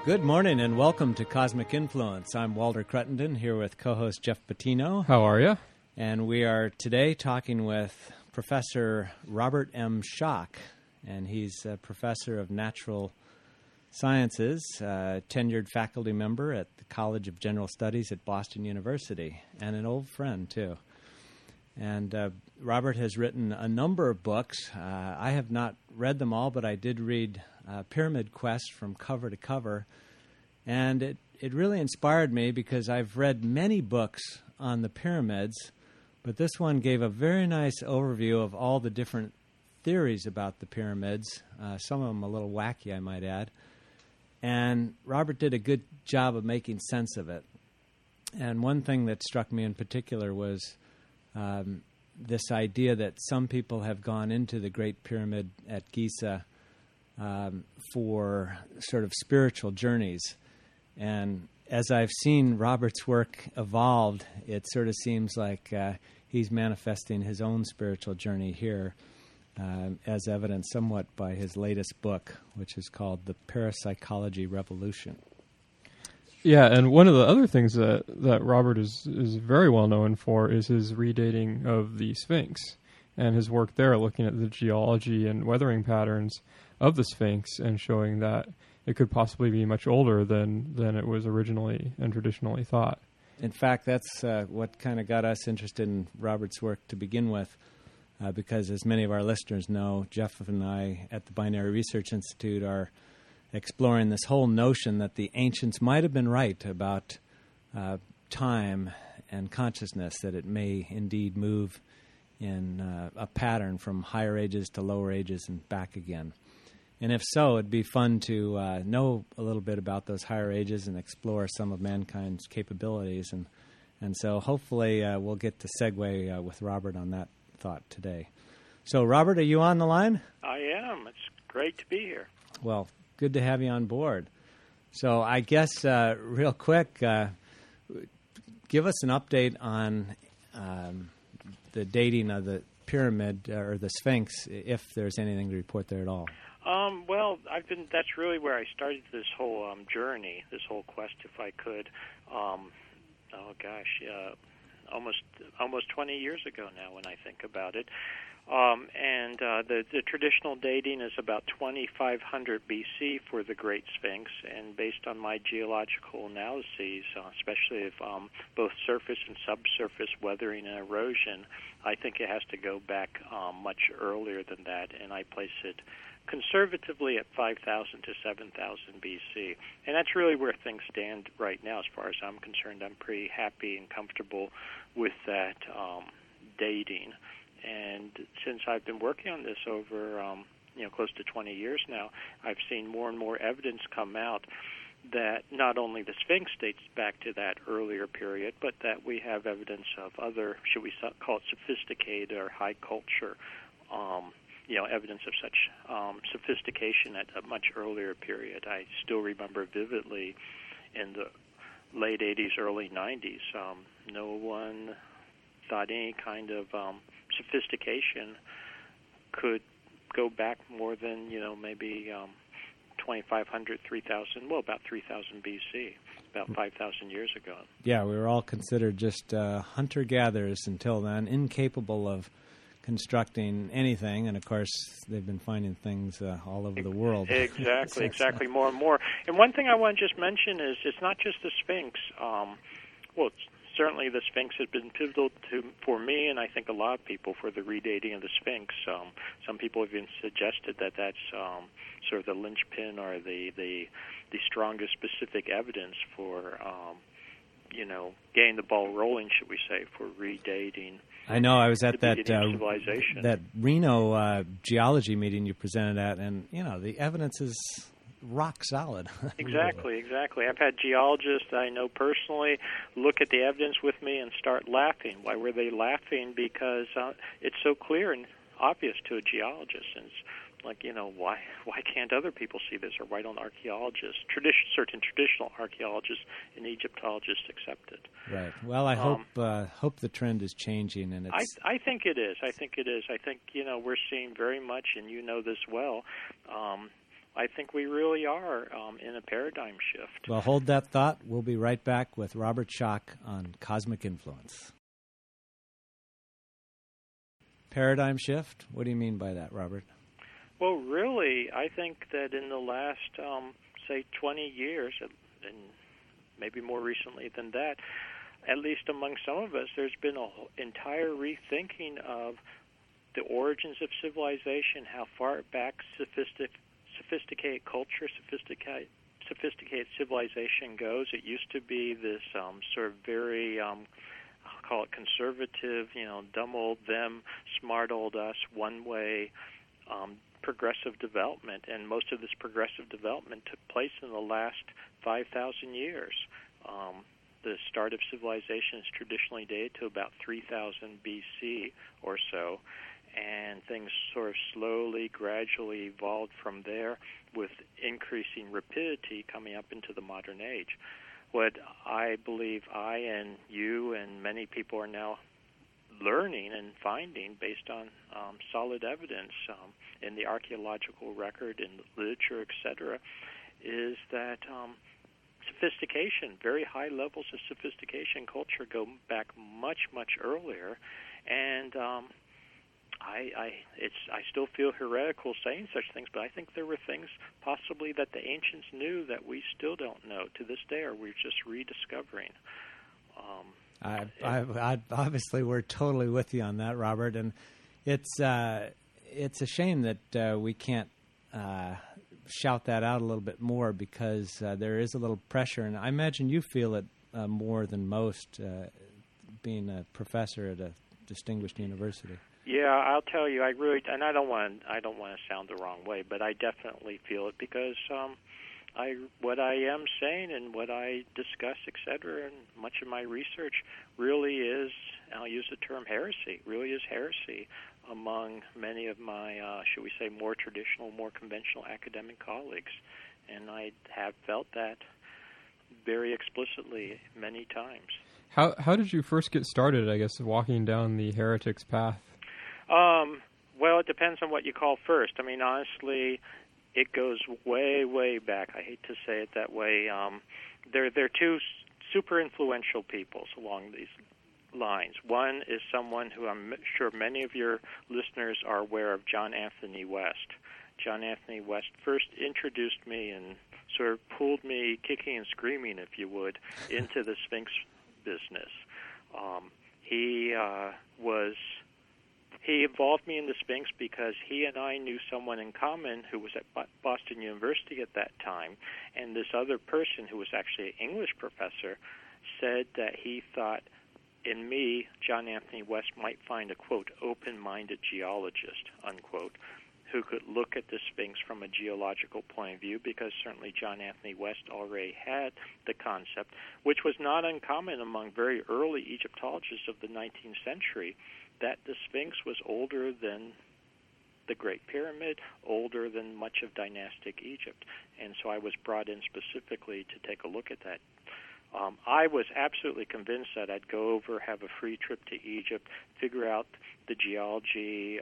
Good morning and welcome to Cosmic Influence. I'm Walter Cruttenden here with co-host Jeff Patino. How are you? And we are today talking with Professor Robert M. Schoch, and he's a professor of natural sciences, tenured faculty member at the College of General Studies at Boston University, and an old friend too. And Robert has written a number of books. I have not read them all, but I did read Pyramid Quest from cover to cover. And it really inspired me because I've read many books on the pyramids, but this one gave a very nice overview of all the different theories about the pyramids, some of them a little wacky, I might add. And Robert did a good job of making sense of it. And one thing that struck me in particular was this idea that some people have gone into the Great Pyramid at Giza for sort of spiritual journeys. And as I've seen Robert's work evolved, it sort of seems like he's manifesting his own spiritual journey here, as evidenced somewhat by his latest book, which is called The Parapsychology Revolution. Yeah, and one of the other things that Robert is very well known for is his redating of the Sphinx, and his work there looking at the geology and weathering patterns of the Sphinx and showing that it could possibly be much older than it was originally and traditionally thought. In fact, that's what kind of got us interested in Robert's work to begin with, because as many of our listeners know, Jeff and I at the Binary Research Institute are exploring this whole notion that the ancients might have been right about time and consciousness, that it may indeed move in a pattern from higher ages to lower ages and back again. And if so, it'd be fun to know a little bit about those higher ages and explore some of mankind's capabilities. And so hopefully we'll get to segue with Robert on that thought today. So, Robert, are you on the line? I am. It's great to be here. Well, good to have you on board. So I guess real quick, give us an update on the dating of the pyramid or the Sphinx, if there's anything to report there at all. Well, that's really where I started this whole journey, this whole quest, if I could. Almost 20 years ago now when I think about it. The traditional dating is about 2500 BC for the Great Sphinx, and based on my geological analyses, especially of both surface and subsurface weathering and erosion, I think it has to go back much earlier than that, and I place it conservatively at 5,000 to 7,000 BC. And that's really where things stand right now as far as I'm concerned. I'm pretty happy and comfortable with that dating. And since I've been working on this over close to 20 years now, I've seen more and more evidence come out that not only the Sphinx dates back to that earlier period, but that we have evidence of other, should we call it sophisticated or high culture, evidence of such sophistication at a much earlier period. I still remember vividly in the late 80s, early 90s, no one thought any kind of sophistication could go back more than, maybe 2,500, 3,000, about 3,000 BC, about 5,000 years ago. Yeah, we were all considered just hunter-gatherers until then, incapable of constructing anything, and of course they've been finding things all over the world. Exactly, more and more. And one thing I want to just mention is it's not just the Sphinx. Certainly the Sphinx has been pivotal for me, and I think a lot of people, for the redating of the Sphinx. Some people have even suggested that that's sort of the linchpin or the strongest specific evidence for getting the ball rolling, should we say, for redating. I know. I was at that civilization. That Reno geology meeting you presented at, and the evidence is rock solid. Exactly. I've had geologists I know personally look at the evidence with me and start laughing. Why were they laughing? Because it's so clear and obvious to a geologist. And it's like, why can't other people see this, or why don't archaeologists, certain traditional archaeologists and Egyptologists accept it? Right. Well, I hope the trend is changing, and it's. I think it is. I think we're seeing very much, and this well. I think we really are in a paradigm shift. Well, hold that thought. We'll be right back with Robert Schoch on Cosmic Influence. Paradigm shift? What do you mean by that, Robert? Well, really, I think that in the last, say, 20 years, and maybe more recently than that, at least among some of us, there's been an entire rethinking of the origins of civilization, how far back sophisticated culture, sophisticated civilization goes. It used to be this sort of very, I'll call it conservative, dumb old them, smart old us, one-way progressive development. And most of this progressive development took place in the last 5,000 years. The start of civilization is traditionally dated to about 3000 BC or so, and things sort of slowly, gradually evolved from there with increasing rapidity coming up into the modern age. What I believe I and you and many people are now learning and finding based on solid evidence in the archaeological record, in the literature, etc., is that sophistication, very high levels of sophistication culture go back much, much earlier, and I still feel heretical saying such things, but I think there were things possibly that the ancients knew that we still don't know to this day, or we're just rediscovering. I obviously, we're totally with you on that, Robert, and it's a shame that we can't shout that out a little bit more, because there is a little pressure, and I imagine you feel it more than most, being a professor at a distinguished university. Yeah, I'll tell you, I really, and I don't want to sound the wrong way, but I definitely feel it, because what I am saying and what I discuss, etc., and much of my research really is, I'll use the term heresy, really is heresy among many of my, should we say, more traditional, more conventional academic colleagues. And I have felt that very explicitly many times. How did you first get started, I guess, walking down the heretics path? Well, it depends on what you call first. I mean, honestly, it goes way, way back. I hate to say it that way. There are two super influential peoples along these lines. One is someone who I'm sure many of your listeners are aware of, John Anthony West. John Anthony West first introduced me and sort of pulled me kicking and screaming, if you would, into the Sphinx business. He involved me in the Sphinx because he and I knew someone in common who was at Boston University at that time, and this other person, who was actually an English professor, said that he thought in me, John Anthony West might find a, quote, open-minded geologist, unquote, who could look at the Sphinx from a geological point of view, because certainly John Anthony West already had the concept, which was not uncommon among very early Egyptologists of the 19th century, that the Sphinx was older than the Great Pyramid, older than much of dynastic Egypt. And so I was brought in specifically to take a look at that. I was absolutely convinced that I'd go over, have a free trip to Egypt, figure out the geology,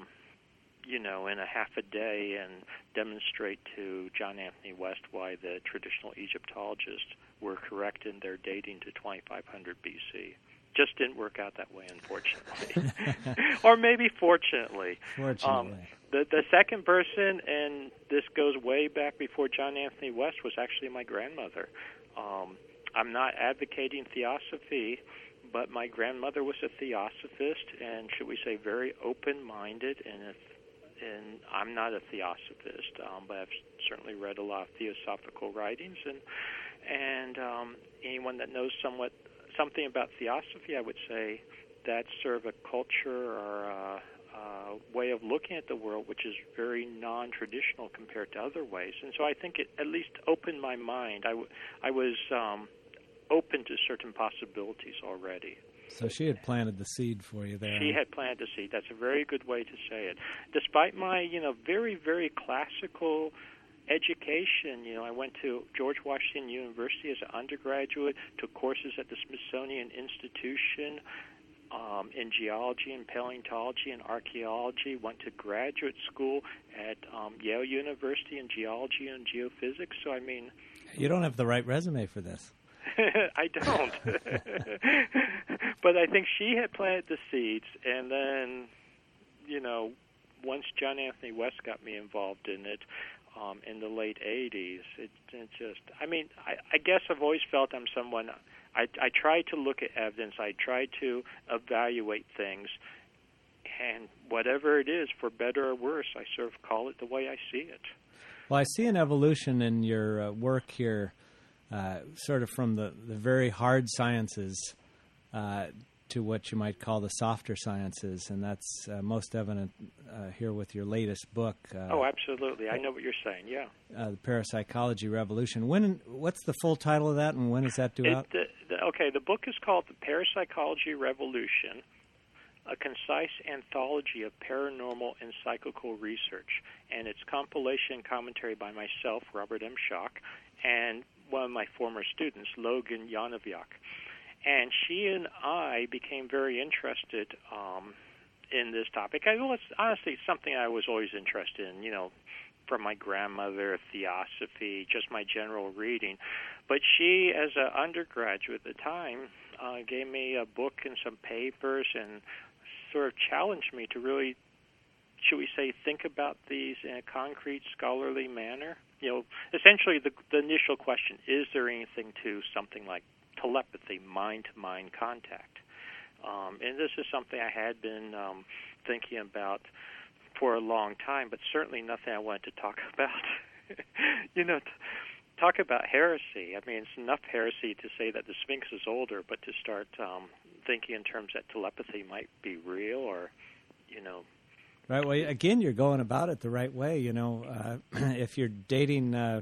in a half a day, and demonstrate to John Anthony West why the traditional Egyptologists were correct in their dating to 2500 BC. Just didn't work out that way, unfortunately. Or maybe fortunately. Fortunately. The second person, and this goes way back before John Anthony West, was actually my grandmother. I'm not advocating theosophy, but my grandmother was a theosophist, and should we say very open-minded, and I'm not a theosophist, but I've certainly read a lot of theosophical writings, and anyone that knows something about theosophy, I would say that's sort of a culture or a way of looking at the world which is very non-traditional compared to other ways. And so I think it at least opened my mind. I was open to certain possibilities already. So she had planted the seed for you there. She had planted the seed. That's a very good way to say it. Despite my, very, very classical education, I went to George Washington University as an undergraduate, took courses at the Smithsonian Institution, in geology and paleontology and archaeology, went to graduate school at Yale University in geology and geophysics. So, I mean... You don't have the right resume for this. I don't. But I think she had planted the seeds, and then, once John Anthony West got me involved in it in the late 80s, it just... I guess I've always felt I'm someone... I try to look at evidence. I try to evaluate things. And whatever it is, for better or worse, I sort of call it the way I see it. Well, I see an evolution in your work here, sort of from the very hard sciences to what you might call the softer sciences, and that's most evident here with your latest book. Oh, absolutely. I know what you're saying, yeah. The Parapsychology Revolution. What's the full title of that, and when is that due out? The book is called The Parapsychology Revolution, a concise anthology of paranormal and psychical research, and it's compilation and commentary by myself, Robert M. Schoch, and one of my former students, Logan Yanoviak. And she and I became very interested in this topic. Honestly, it's something I was always interested in, from my grandmother, theosophy, just my general reading. But she, as an undergraduate at the time, gave me a book and some papers and sort of challenged me to really, should we say, think about these in a concrete, scholarly manner. Essentially the initial question, is there anything to something like telepathy, mind-to-mind contact? And this is something I had been thinking about for a long time, but certainly nothing I wanted to talk about. Talk about heresy. It's enough heresy to say that the Sphinx is older, but to start thinking in terms that telepathy might be real or, Right. Well, again, you're going about it the right way. If you're dating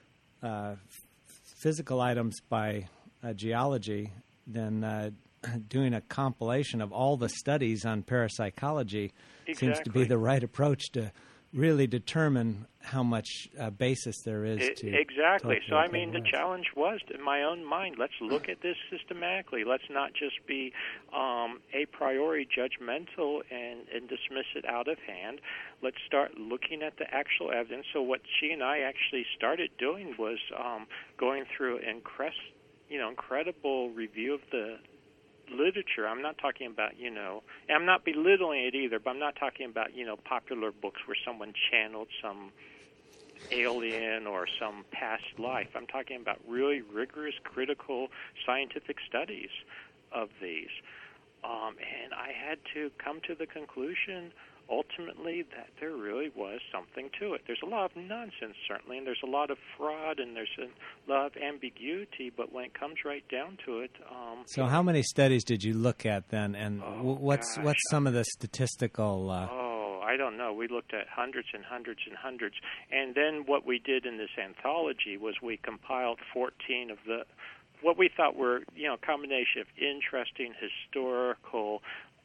physical items by geology, then doing a compilation of all the studies on parapsychology seems to be the right approach to really determine how much basis there is to... Exactly. So, the challenge was, in my own mind, let's look at this systematically. Let's not just be a priori judgmental and dismiss it out of hand. Let's start looking at the actual evidence. So what she and I actually started doing was going through an incredible review of the literature. I'm not talking about, and I'm not belittling it either, but I'm not talking about, popular books where someone channeled some alien or some past life. I'm talking about really rigorous, critical scientific studies of these. And I had to come to the conclusion, ultimately, that there really was something to it. There's a lot of nonsense, certainly, and there's a lot of fraud, and there's a lot of ambiguity, but when it comes right down to it... So how many studies did you look at then, and what's some of the statistical... I don't know. We looked at hundreds and hundreds and hundreds, and then what we did in this anthology was we compiled 14 of the... what we thought were, a combination of interesting, historical...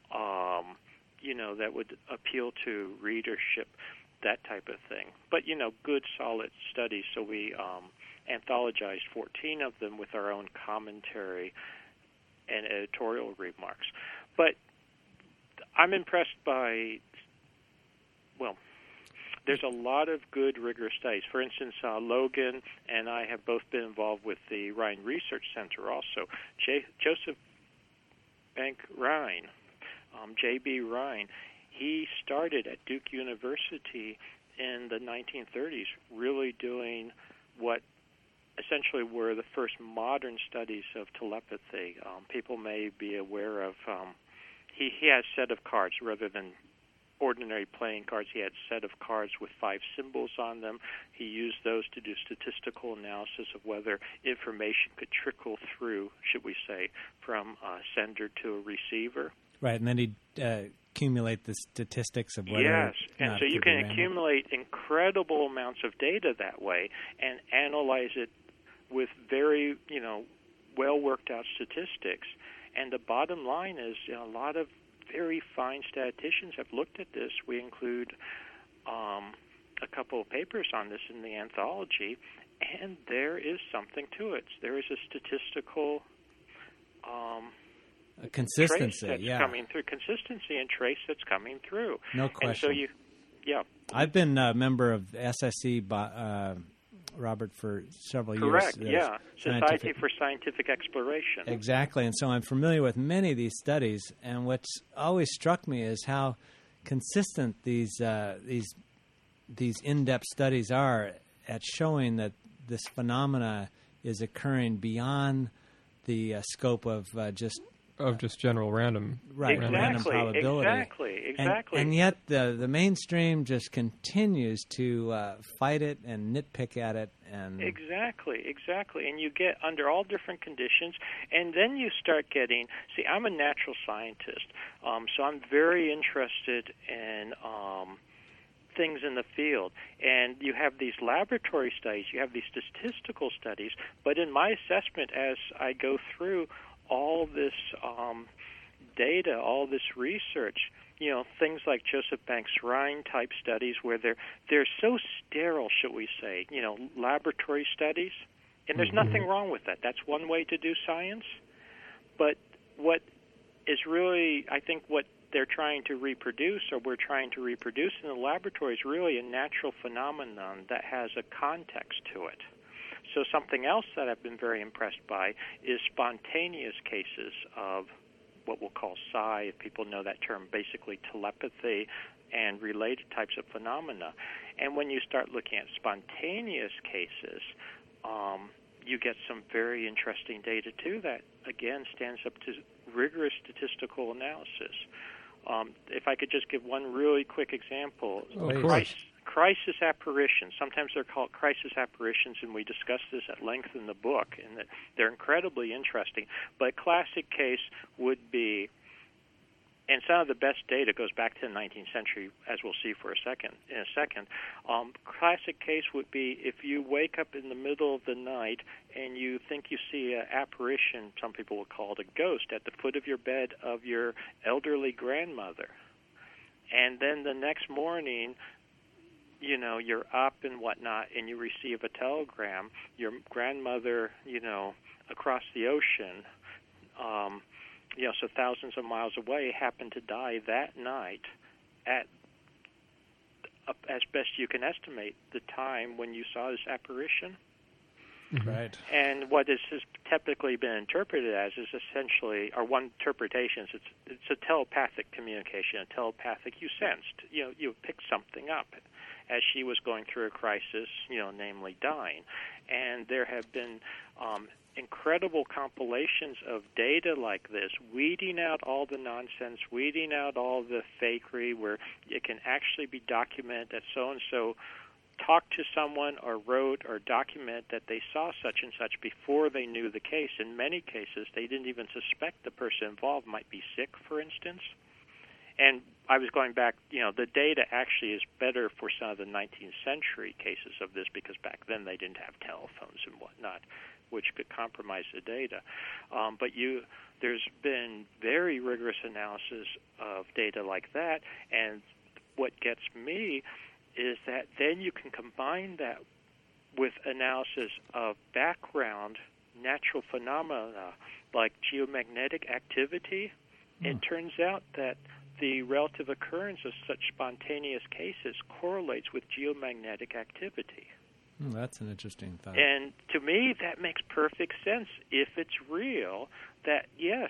that would appeal to readership, that type of thing. But, good, solid studies. So we anthologized 14 of them with our own commentary and editorial remarks. But I'm impressed by, there's a lot of good, rigorous studies. For instance, Logan and I have both been involved with the Rhine Research Center also. Joseph Bank Rhine, J.B. Rhine, he started at Duke University in the 1930s, really doing what essentially were the first modern studies of telepathy. People may be aware of, he has a set of cards rather than ordinary playing cards. He had a set of cards with 5 symbols on them. He used those to do statistical analysis of whether information could trickle through, should we say, from a sender to a receiver. Right, and then he'd accumulate the statistics of whether... Yes, and so you can accumulate incredible amounts of data that way and analyze it with very, well-worked-out statistics. And the bottom line is, a lot of very fine statisticians have looked at this. We include a couple of papers on this in the anthology, and there is something to it. There is a statistical... consistency, trace that's coming through, consistency and trace that's coming through. No question. And so I've been a member of SSE, Robert, for several years. Correct, yeah. Society for Scientific Exploration. Exactly, and so I'm familiar with many of these studies, and what's always struck me is how consistent these in-depth studies are at showing that this phenomena is occurring beyond the scope of just general random random probability. Exactly. And yet the mainstream just continues to fight it and nitpick at it. And Exactly. And you get under all different conditions, and then you start getting. See, I'm a natural scientist, so I'm very interested in things in the field. And you have these laboratory studies, you have these statistical studies, but in my assessment as I go through all this data, all this research, things like Joseph Banks-Rhine type studies where they're so sterile, shall we say, laboratory studies, and there's nothing wrong with that. That's one way to do science. But what is really, I think, what they're trying to reproduce, or we're trying to reproduce in the laboratory, is really a natural phenomenon that has a context to it. So something else that I've been very impressed by is spontaneous cases of what we'll call psi, if people know that term, basically telepathy and related types of phenomena. And when you start looking at spontaneous cases, you get some very interesting data, too, that, again, stands up to rigorous statistical analysis. If I could just give one really quick example. Crisis apparitions. Sometimes they're called crisis apparitions, and we discuss this at length in the book, and that they're incredibly interesting. But a classic case would be, and some of the best data goes back to the 19th century, as we'll see in a second. Classic case would be if you wake up in the middle of the night and you think you see an apparition, some people will call it a ghost, at the foot of your bed of your elderly grandmother. And then the next morning, you're up and whatnot, and you receive a telegram. Your grandmother, across the ocean, so thousands of miles away, happened to die that night at, as best you can estimate, the time when you saw this apparition. Right. And what this has typically been interpreted as is essentially, or one interpretation is it's a telepathic communication, a telepathic, you sensed, you picked something up as she was going through a crisis, namely dying. And there have been incredible compilations of data like this, weeding out all the nonsense, weeding out all the fakery, where it can actually be documented that so-and-so talked to someone or wrote or document that they saw such and such before they knew the case. In many cases, they didn't even suspect the person involved might be sick, for instance. And I was going back, the data actually is better for some of the 19th century cases of this, because back then they didn't have telephones and whatnot, which could compromise the data. But there's been very rigorous analysis of data like that, and what gets me is that then you can combine that with analysis of background natural phenomena like geomagnetic activity. It turns out that the relative occurrence of such spontaneous cases correlates with geomagnetic activity. That's an interesting thought. And to me, that makes perfect sense. If it's real, that yes,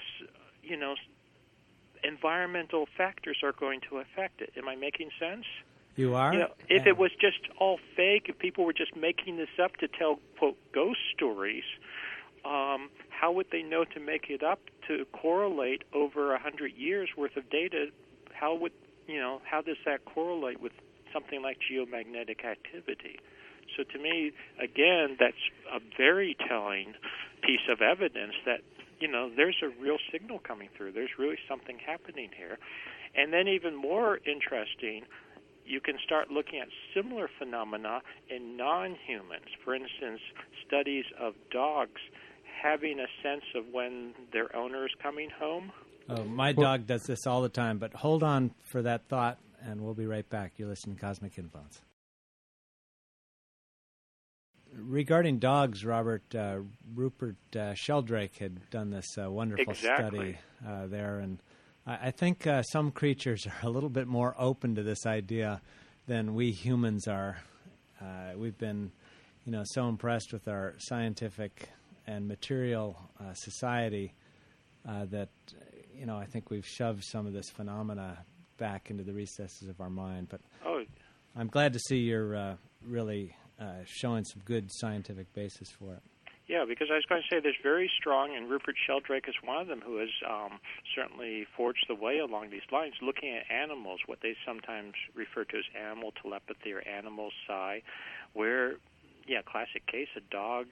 environmental factors are going to affect it. Am I making sense? You are? If it was just all fake, if people were just making this up to tell, quote, ghost stories, how would they know to make it up to correlate over 100 years worth of data? How does that correlate with something like geomagnetic activity? So to me, again, that's a very telling piece of evidence that, there's a real signal coming through. There's really something happening here. And then even more interesting, you can start looking at similar phenomena in non-humans. For instance, studies of dogs having a sense of when their owner is coming home. Oh, my dog does this all the time, but hold on for that thought, and we'll be right back. You're listening to Cosmic Influence. regarding dogs, Robert, Rupert Sheldrake had done this wonderful study there, and I think some creatures are a little bit more open to this idea than we humans are. We've been, so impressed with our scientific and material society that, I think we've shoved some of this phenomena back into the recesses of our mind. But I'm glad to see you're really showing some good scientific basis for it. Yeah, because I was going to say there's very strong, and Rupert Sheldrake is one of them who has certainly forged the way along these lines, looking at animals, what they sometimes refer to as animal telepathy or animal psi, where, classic case, a dog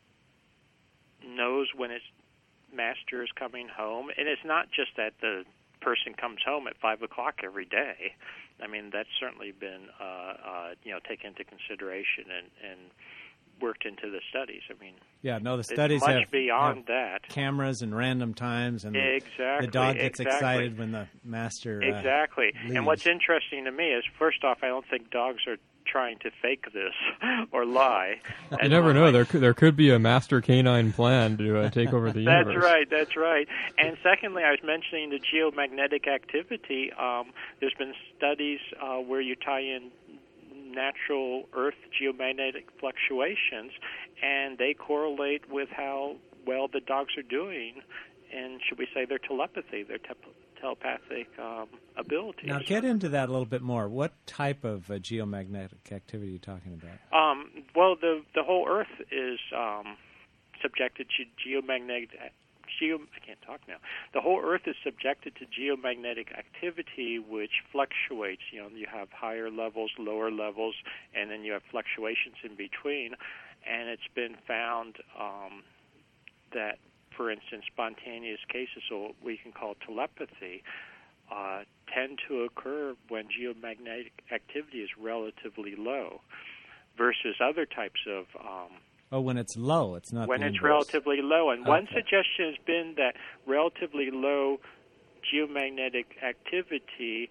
knows when its master is coming home, and it's not just that the person comes home at 5 o'clock every day. I mean, that's certainly been, taken into consideration and worked into the studies. I mean, the studies much have beyond that. Cameras and random times, and the dog gets excited when the master leaves. And what's interesting to me is, first off, I don't think dogs are trying to fake this or lie. You never know. There could be a master canine plan to take over the universe. That's right. And secondly, I was mentioning the geomagnetic activity. There's been studies where you tie in natural Earth geomagnetic fluctuations, and they correlate with how well the dogs are doing, and should we say their telepathy, their telepathic abilities. Now, get into that a little bit more. What type of geomagnetic activity are you talking about? Well, the whole Earth is subjected to geomagnetic. I can't talk now. The whole Earth is subjected to geomagnetic activity, which fluctuates. You have higher levels, lower levels, and then you have fluctuations in between. And it's been found that, for instance, spontaneous cases, or what we can call telepathy, tend to occur when geomagnetic activity is relatively low, versus other types of when it's low, it's not when the it's inverse. relatively low. And one suggestion has been that relatively low geomagnetic activity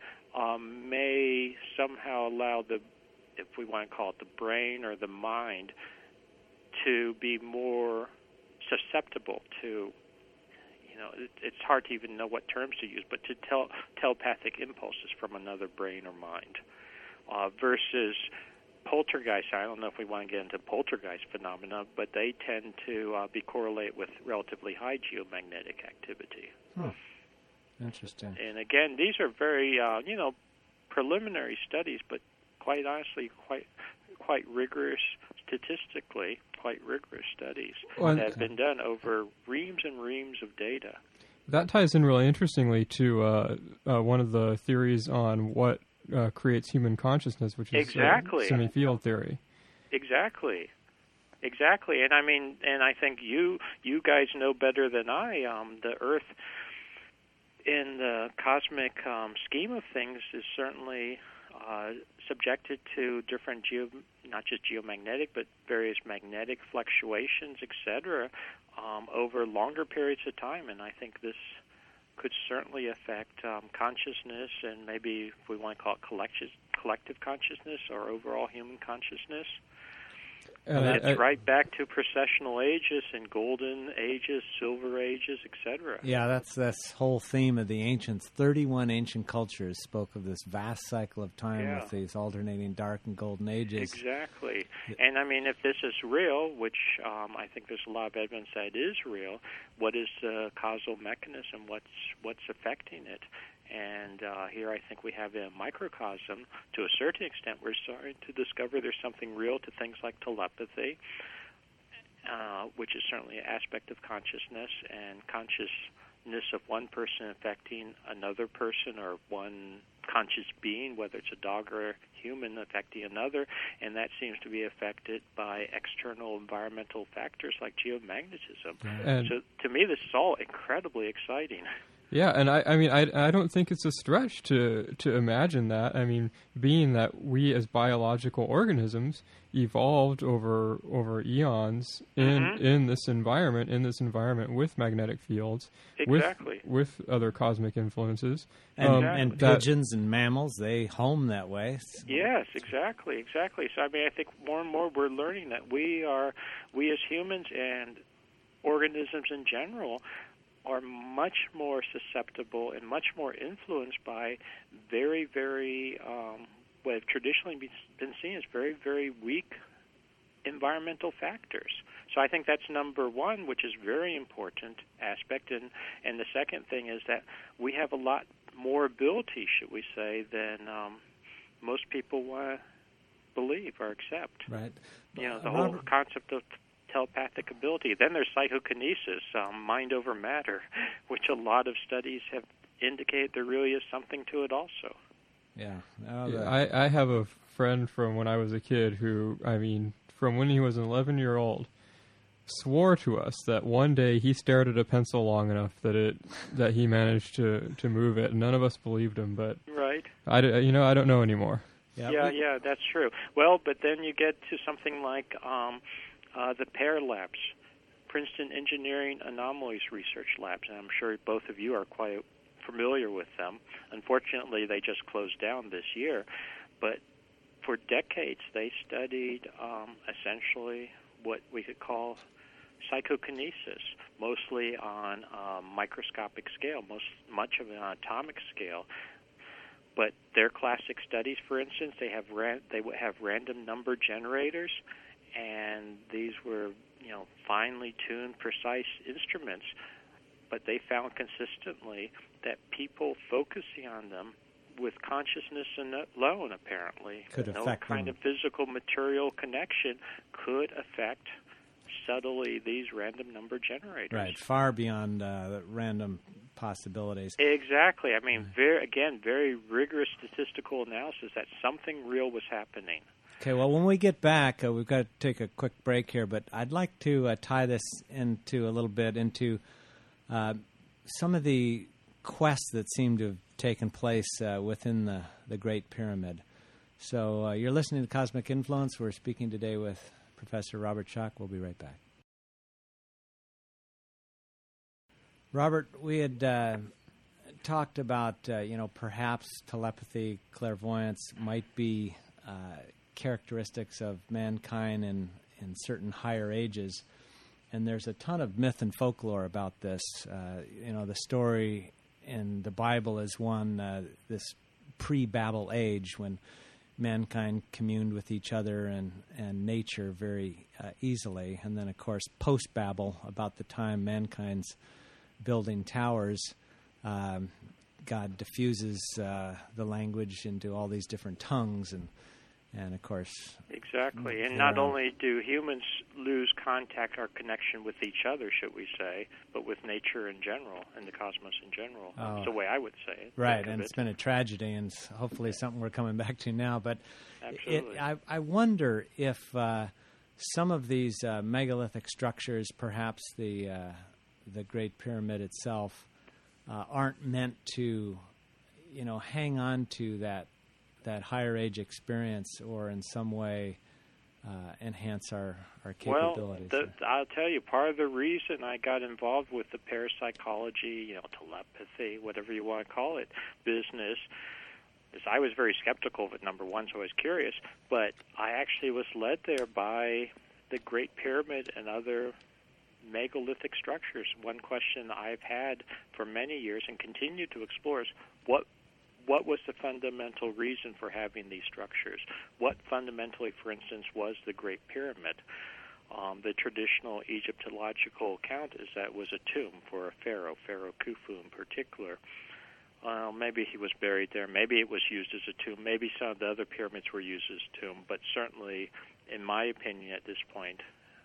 may somehow allow if we want to call it the brain or the mind, to be more susceptible to, it's hard to even know what terms to use, but to telepathic impulses from another brain or mind, versus poltergeist. I don't know if we want to get into poltergeist phenomena, but they tend to be correlate with relatively high geomagnetic activity. Interesting. And again, these are very, preliminary studies, but quite honestly, quite rigorous statistically, quite rigorous studies that have been done over reams and reams of data. That ties in really interestingly to one of the theories on what creates human consciousness, which is semi-field theory. Exactly. And I mean, and I think you guys know better than I. The Earth, in the cosmic scheme of things, is certainly subjected to different not just geomagnetic, but various magnetic fluctuations, etc., over longer periods of time. And I think this could certainly affect consciousness, and maybe if we want to call it collective consciousness or overall human consciousness. It's right back to processional ages and golden ages, silver ages, etc. Yeah, that's this whole theme of the ancients. 31 ancient cultures spoke of this vast cycle of time with these alternating dark and golden ages. Exactly. And I mean, if this is real, which I think there's a lot of evidence that it is real, what is the causal mechanism? What's affecting it? And here I think we have a microcosm. To a certain extent, we're starting to discover there's something real to things like telepathy, which is certainly an aspect of consciousness, and consciousness of one person affecting another person, or one conscious being, whether it's a dog or a human, affecting another, and that seems to be affected by external environmental factors like geomagnetism. So to me, this is all incredibly exciting. Yeah, and I mean, I don't think it's a stretch to imagine that. I mean, being that we as biological organisms evolved over eons in this environment with magnetic fields, exactly, with other cosmic influences, and pigeons and mammals, they home that way. Yes, exactly. So I mean, I think more and more we're learning that we as humans and organisms in general are much more susceptible and much more influenced by very, very, what have traditionally been seen as very, very weak environmental factors. So I think that's number one, which is very important aspect. And the second thing is that we have a lot more ability, should we say, than most people believe or accept. Right. The whole concept of telepathic ability. Then there's psychokinesis, mind over matter, which a lot of studies have indicated there really is something to it also. Yeah. I have a friend from when I was a kid who, I mean, from when he was an 11-year-old, swore to us that one day he stared at a pencil long enough that he managed to move it. None of us believed him, but right. I don't know anymore. Yeah, that's true. Well, but then you get to something like the PAIR labs, Princeton Engineering Anomalies Research Labs, and I'm sure both of you are quite familiar with them. Unfortunately, they just closed down this year, but for decades they studied essentially what we could call psychokinesis, mostly on a microscopic scale, much of it on atomic scale. But their classic studies, for instance, they would have random number generators, and these were, finely tuned, precise instruments. But they found consistently that people focusing on them with consciousness alone, apparently, could no affect kind them. of physical material connection could affect subtly these random number generators. Right, far beyond random possibilities. Exactly. I mean, very rigorous statistical analysis that something real was happening. Okay, well, when we get back, we've got to take a quick break here, but I'd like to tie this into a little bit into some of the quests that seem to have taken place within the Great Pyramid. So you're listening to Cosmic Influence. We're speaking today with Professor Robert Schoch. We'll be right back. Robert, we had talked about, perhaps telepathy, clairvoyance might be characteristics of mankind in certain higher ages. And there's a ton of myth and folklore about this. The story in the Bible is one, this pre-Babel age when mankind communed with each other and nature very easily. And then, of course, post-Babel, about the time mankind's building towers, God diffuses the language into all these different tongues and of course... Exactly. And not only do humans lose contact or connection with each other, should we say, but with nature in general and the cosmos in general. That's the way I would say it. Right, and it's been a tragedy, and hopefully something we're coming back to now. But I wonder if some of these megalithic structures, perhaps the Great Pyramid itself, aren't meant to, hang on to that higher age experience or in some way enhance our capabilities. Well, I'll tell you, part of the reason I got involved with the parapsychology, telepathy, whatever you want to call it, business, is I was very skeptical of it, number one, so I was curious, but I actually was led there by the Great Pyramid and other megalithic structures. One question I've had for many years and continue to explore is what was the fundamental reason for having these structures? What fundamentally, for instance, was the Great Pyramid? The traditional Egyptological account is that it was a tomb for a pharaoh, Pharaoh Khufu in particular. Maybe he was buried there. Maybe it was used as a tomb. Maybe some of the other pyramids were used as a tomb. But certainly, in my opinion at this point,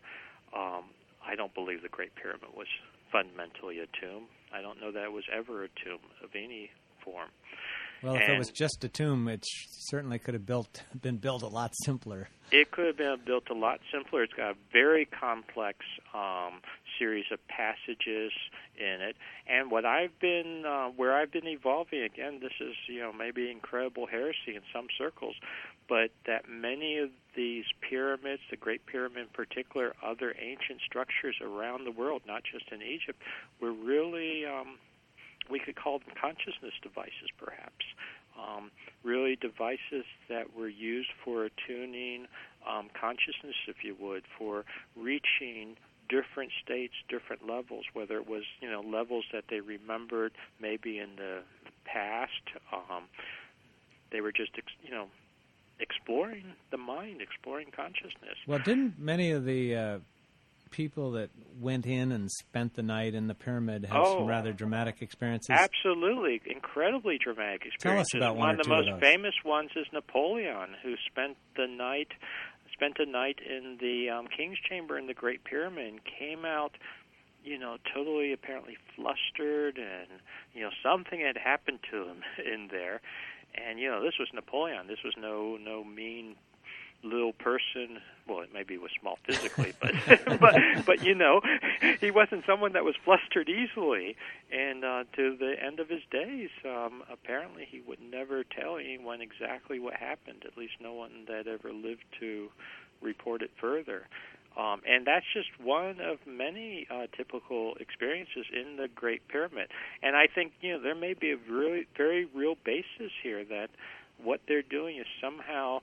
I don't believe the Great Pyramid was fundamentally a tomb. I don't know that it was ever a tomb of any form. Well, if it was just a tomb, it certainly could have been built a lot simpler. It could have been built a lot simpler. It's got a very complex series of passages in it. And what I've been, where I've been evolving, again, this is, maybe incredible heresy in some circles, but that many of these pyramids, the Great Pyramid in particular, other ancient structures around the world, not just in Egypt, were really, we could call them consciousness devices, perhaps. Really devices that were used for attuning consciousness, if you would, for reaching different states, different levels, whether it was, levels that they remembered maybe in the past. They were just, exploring the mind, exploring consciousness. Well, didn't many of the people that went in and spent the night in the pyramid have some rather dramatic experiences? Absolutely, incredibly dramatic experiences. Tell us about one of the most those. famous ones is Napoleon, who spent a night in the King's Chamber in the Great Pyramid and came out, totally apparently flustered, and something had happened to him in there. And this was Napoleon. This was no mean little person. Well, maybe he was small physically, but but he wasn't someone that was flustered easily. And to the end of his days, apparently he would never tell anyone exactly what happened. At least no one that ever lived to report it further. And that's just one of many typical experiences in the Great Pyramid. And I think there may be a really very real basis here that what they're doing is somehow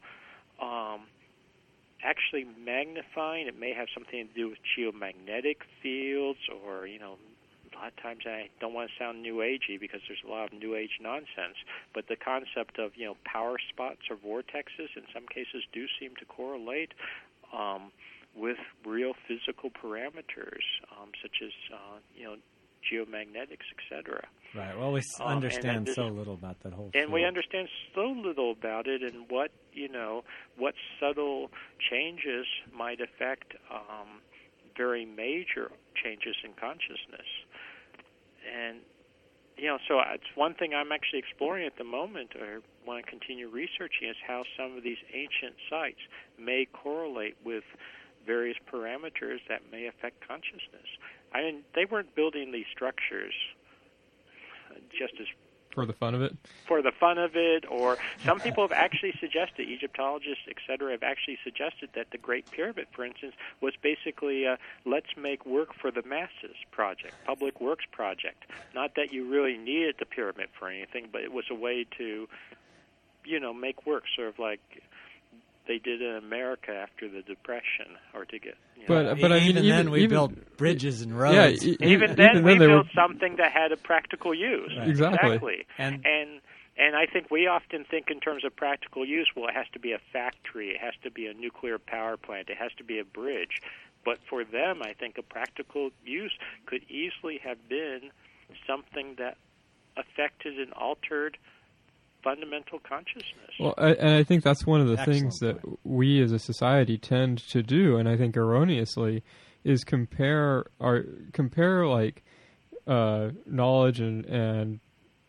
actually magnifying. It may have something to do with geomagnetic fields, or a lot of times I don't want to sound New Agey because there's a lot of New Age nonsense, but the concept of power spots or vortexes in some cases do seem to correlate with real physical parameters, such as geomagnetics, etc. Right. Well, we understand so little about that whole field. And we understand so little about it, and what subtle changes might affect very major changes in consciousness. And so it's one thing I'm actually exploring at the moment, or want to continue researching, is how some of these ancient sites may correlate with various parameters that may affect consciousness. I mean, they weren't building these structures just as for the fun of it. For the fun of it, or some people have actually suggested, Egyptologists, etc., have actually suggested that the Great Pyramid, for instance, was basically a let's make work for the masses project, public works project. Not that you really needed the pyramid for anything, but it was a way to, make work, sort of like they did in America after the Depression, or to get. But I mean, even then we built bridges and roads. Yeah, even then we built something that had a practical use. Right. Exactly. And I think we often think in terms of practical use. Well, it has to be a factory, it has to be a nuclear power plant, it has to be a bridge. But for them, I think a practical use could easily have been something that affected and altered fundamental consciousness. Well, and I think that's one of the things that we as a society tend to do, and I think erroneously, is compare like knowledge and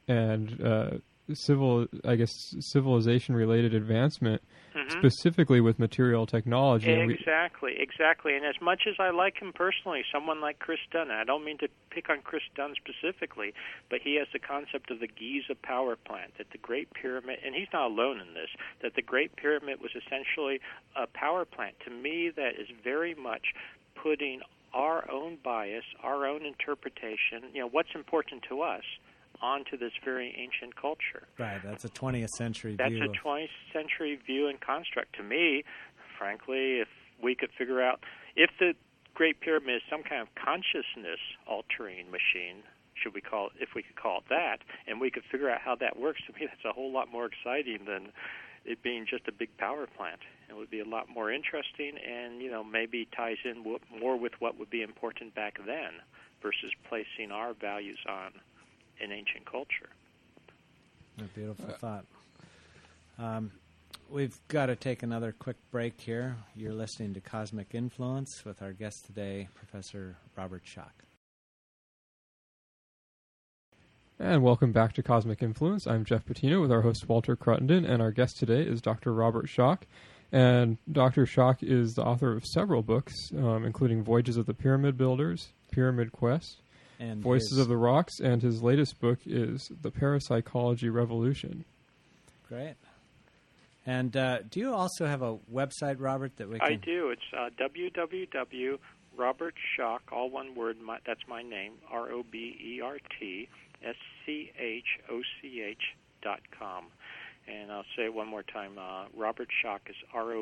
civilization related advancement specifically with material technology. Exactly. And as much as I like him personally, someone like Chris Dunn, I don't mean to pick on Chris Dunn specifically, but he has the concept of the Giza power plant, that the Great Pyramid, and he's not alone in this, that the Great Pyramid was essentially a power plant. To me, that is very much putting our own bias, our own interpretation, what's important to us, onto this very ancient culture. Right, that's a 20th century view. That's a 20th century view and construct. To me, frankly, if we could figure out, if the Great Pyramid is some kind of consciousness-altering machine, if we could call it that, and we could figure out how that works, to me that's a whole lot more exciting than it being just a big power plant. It would be a lot more interesting and, maybe ties in more with what would be important back then versus placing our values on in ancient culture. A beautiful thought. We've got to take another quick break here. You're listening to Cosmic Influence with our guest today, Professor Robert Schoch. And welcome back to Cosmic Influence. I'm Jeff Patino with our host Walter Cruttenden, and our guest today is Dr. Robert Schoch. And Dr. Schoch is the author of several books, including Voyages of the Pyramid Builders, Pyramid Quest, and Voices of the Rocks, and his latest book is The Parapsychology Revolution. Great. And do you also have a website, Robert, that we can... I do. It's www.robertschoch, all one word, that's my name, RobertSchoch.com. And I'll say it one more time, Robert Schoch is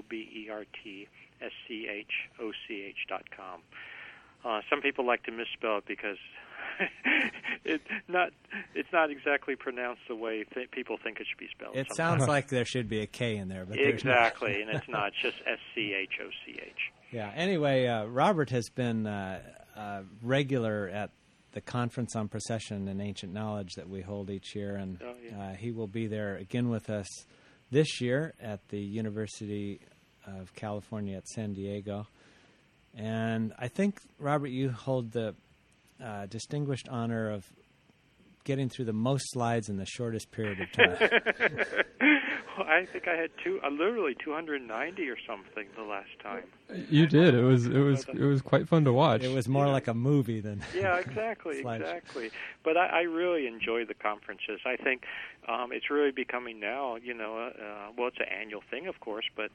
RobertSchoch.com. Some people like to misspell it because it's not exactly pronounced the way people think it should be spelled. It sounds like there should be a K in there, but exactly, and it's not. It's just SCHOCH. Yeah. Anyway, Robert has been regular at the Conference on Precession and Ancient Knowledge that we hold each year, and he will be there again with us this year at the University of California at San Diego. And I think, Robert, you hold the distinguished honor of getting through the most slides in the shortest period of time. Well, I think I had literally 290 or something the last time. You did. It was quite fun to watch. It was more like a movie than exactly. But I really enjoy the conferences. I think it's really becoming now, well, it's an annual thing, of course, but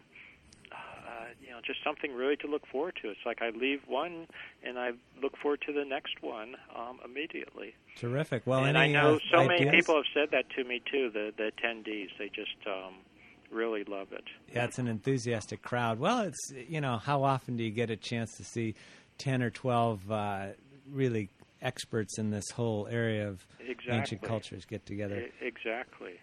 just something really to look forward to. It's like I leave one and I look forward to the next one immediately. Terrific. Well, and I know so many people have said that to me too. The attendees, they just really love it. Yeah, it's an enthusiastic crowd. Well, it's how often do you get a chance to see 10 or 12 really experts in this whole area of ancient cultures get together? Exactly.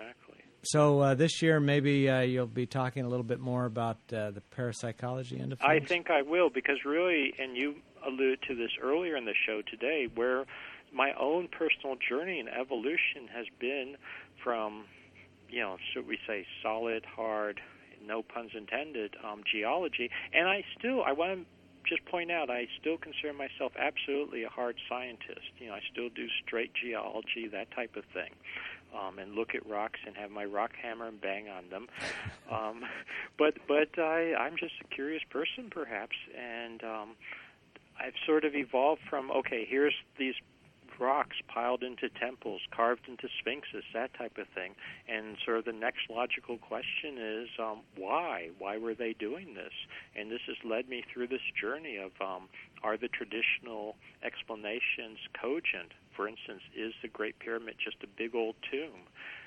So this year, maybe you'll be talking a little bit more about the parapsychology end of things? I think I will, because really, and you alluded to this earlier in the show today, where my own personal journey in evolution has been from, should we say, solid, hard, no puns intended, geology. And I want to just point out, I still consider myself absolutely a hard scientist. I still do straight geology, that type of thing. And look at rocks and have my rock hammer and bang on them. But I'm just a curious person, perhaps, and I've sort of evolved from, here's these rocks piled into temples, carved into sphinxes, that type of thing. And sort of the next logical question is, why? Why were they doing this? And this has led me through this journey of, are the traditional explanations cogent? For instance, is the Great Pyramid just a big old tomb?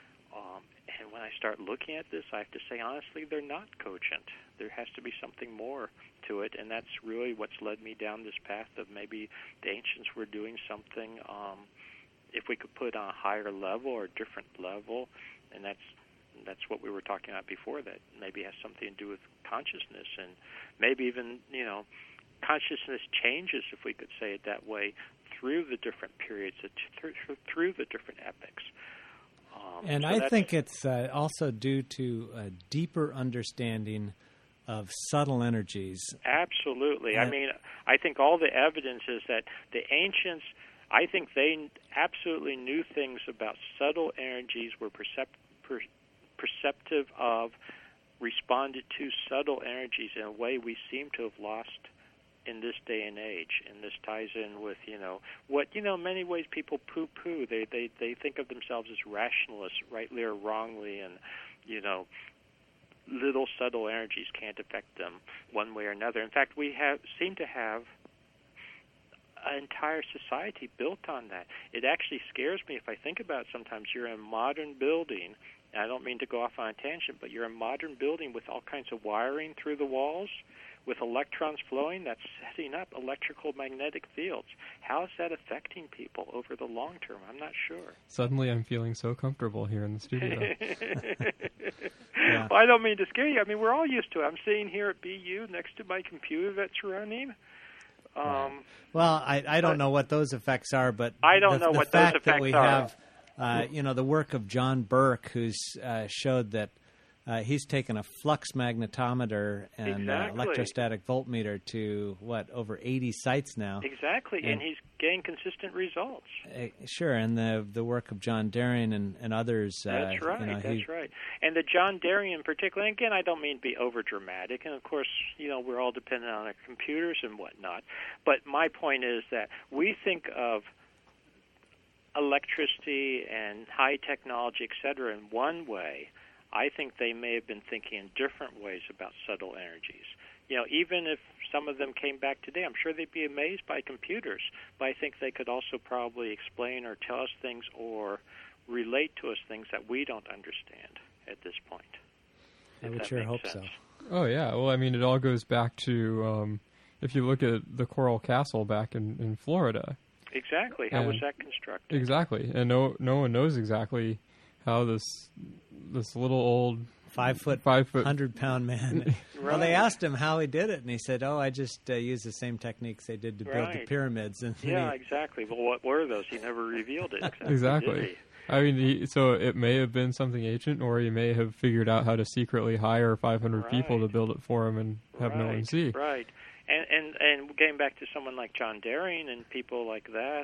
And when I start looking at this, I have to say, honestly, they're not cogent. There has to be something more to it, and that's really what's led me down this path of maybe the ancients were doing something, if we could put on a higher level or a different level, and that's what we were talking about before, that maybe has something to do with consciousness, and maybe even, consciousness changes, if we could say it that way, through the different periods, through the different epochs. And I think it's also due to a deeper understanding of subtle energies. Absolutely. I mean, I think all the evidence is that the ancients, I think they absolutely knew things about subtle energies, were perceptive of, responded to subtle energies in a way we seem to have lost in this day and age. And this ties in with, what, in many ways people poo-poo. They think of themselves as rationalists, rightly or wrongly, and, little subtle energies can't affect them one way or another. In fact, we seem to have an entire society built on that. It actually scares me if I think about it sometimes. You're in a modern building, and I don't mean to go off on a tangent, but you're in a modern building with all kinds of wiring through the walls, with electrons flowing, that's setting up electrical magnetic fields. How is that affecting people over the long term? I'm not sure. Suddenly I'm feeling so comfortable here in the studio. Yeah. Well, I don't mean to scare you. I mean, we're all used to it. I'm sitting here at BU next to my computer that's running. Well, I don't know what those effects are, but I don't know what those effects that we are. have, the work of John Burke, who's showed that he's taken a flux magnetometer and electrostatic voltmeter to, over 80 sites now. Exactly, and he's getting consistent results. Sure, and the work of John Darien and others. That's right, that's right. And the John Darien in particular, and again, I don't mean to be over-dramatic, and of course, we're all dependent on our computers and whatnot, but my point is that we think of electricity and high technology, et cetera, in one way. I think they may have been thinking in different ways about subtle energies. Even if some of them came back today, I'm sure they'd be amazed by computers, but I think they could also probably explain or tell us things or relate to us things that we don't understand at this point. I would sure hope so. Oh, yeah. Well, I mean, it all goes back to, if you look at the Coral Castle back in Florida. Exactly. How was that constructed? Exactly. And no one knows exactly how this little old 5 foot 100-pound man. Right. Well, they asked him how he did it, and he said, I just used the same techniques they did to build the pyramids. And exactly. Well, what were those? He never revealed it. Exactly. I mean, so it may have been something ancient, or he may have figured out how to secretly hire 500 people to build it for him and have no one see. Right. And getting back to someone like John Darien and people like that,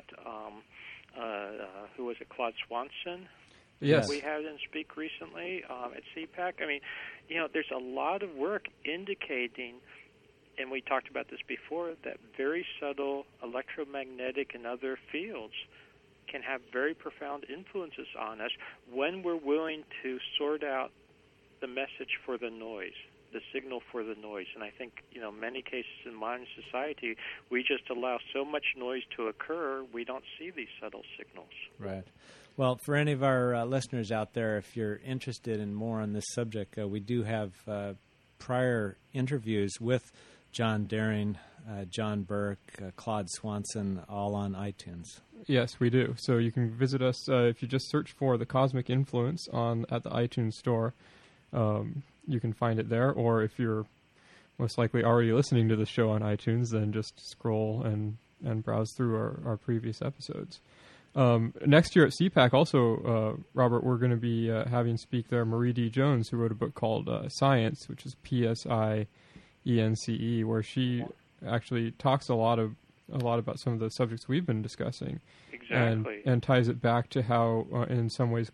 who was it, Claude Swanson? Yes. We had him speak recently at CPAC. I mean, there's a lot of work indicating, and we talked about this before, that very subtle electromagnetic and other fields can have very profound influences on us when we're willing to sort out the message for the noise, the signal for the noise. And I think, many cases in modern society, we just allow so much noise to occur, we don't see these subtle signals. Right. Well, for any of our listeners out there, if you're interested in more on this subject, we do have prior interviews with John Darien, John Burke, Claude Swanson, all on iTunes. Yes, we do. So you can visit us if you just search for The Cosmic Influence at the iTunes store. You can find it there, or if you're most likely already listening to the show on iTunes, then just scroll and browse through our previous episodes. Next year at CPAC, also, Robert, we're going to be having speak there Marie D. Jones, who wrote a book called Science, which is Psience, where she actually talks a lot about some of the subjects we've been discussing. Exactly. And ties it back to how, in some ways,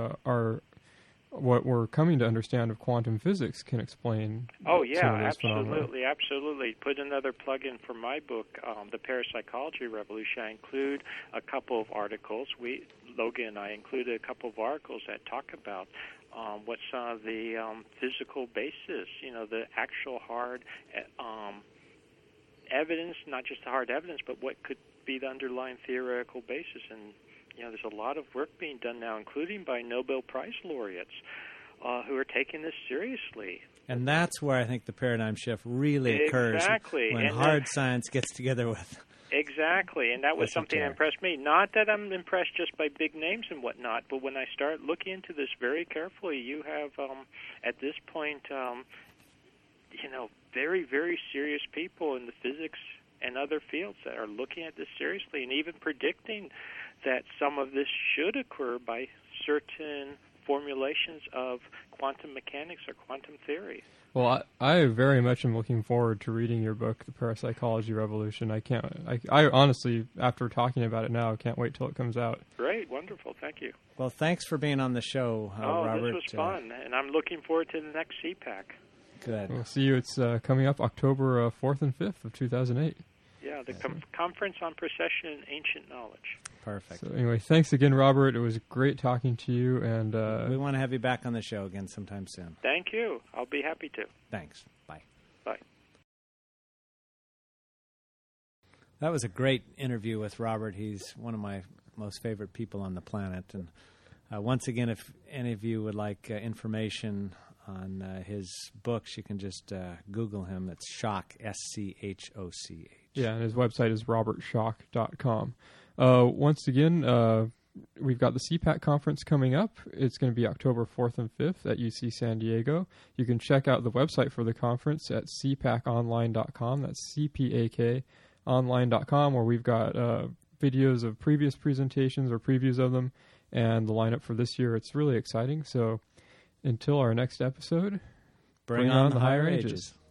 what we're coming to understand of quantum physics can explain. Oh, yeah, some of those absolutely, phenomena. absolutely. Put another plug-in for my book, The Parapsychology Revolution. I include a couple of articles. Logan and I included a couple of articles that talk about what's some of the physical basis, the actual hard evidence, not just the hard evidence, but what could be the underlying theoretical basis. And there's a lot of work being done now, including by Nobel Prize laureates who are taking this seriously. And that's where I think the paradigm shift really occurs. Exactly. When hard science gets together with... Exactly, and that was something that impressed me. Not that I'm impressed just by big names and whatnot, but when I start looking into this very carefully, you have, at this point, very, very serious people in the physics and other fields that are looking at this seriously and even predicting that some of this should occur by certain formulations of quantum mechanics or quantum theory. Well, I very much am looking forward to reading your book, The Parapsychology Revolution. I honestly, after talking about it now, can't wait till it comes out. Great, wonderful, thank you. Well, thanks for being on the show, Robert. This was fun, and I'm looking forward to the next CPAC. Good. We'll see you. It's coming up October 4th and 5th of 2008. Yeah, the Conference on Precession and Ancient Knowledge. Perfect. So anyway, thanks again, Robert. It was great talking to you, and we want to have you back on the show again sometime soon. Thank you. I'll be happy to. Thanks. Bye. Bye. That was a great interview with Robert. He's one of my most favorite people on the planet. And once again, if any of you would like information on his books, you can just Google him. It's Schoch, S-C-H-O-C-H. Yeah, and his website is robertschoch.com. Once again, we've got the CPAC conference coming up. It's going to be October 4th and 5th at UC San Diego. You can check out the website for the conference at cpaconline.com. That's CPAK online.com, where we've got videos of previous presentations or previews of them and the lineup for this year. It's really exciting. So until our next episode, bring on the higher ages.